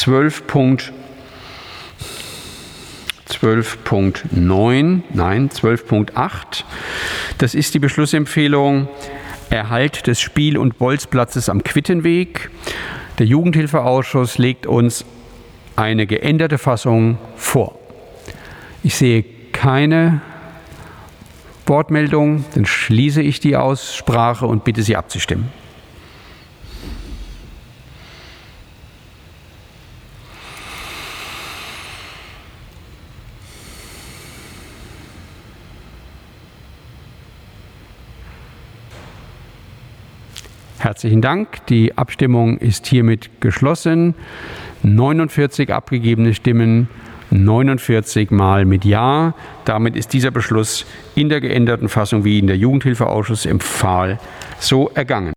12.8. Das ist die Beschlussempfehlung Erhalt des Spiel- und Bolzplatzes am Quittenweg. Der Jugendhilfeausschuss legt uns eine geänderte Fassung vor. Ich sehe keine Wortmeldung, dann schließe ich die Aussprache und bitte Sie abzustimmen. Herzlichen Dank. Die Abstimmung ist hiermit geschlossen. 49 abgegebene Stimmen, 49 Mal mit Ja. Damit ist dieser Beschluss in der geänderten Fassung, wie ihn der Jugendhilfeausschuss empfahl, so ergangen.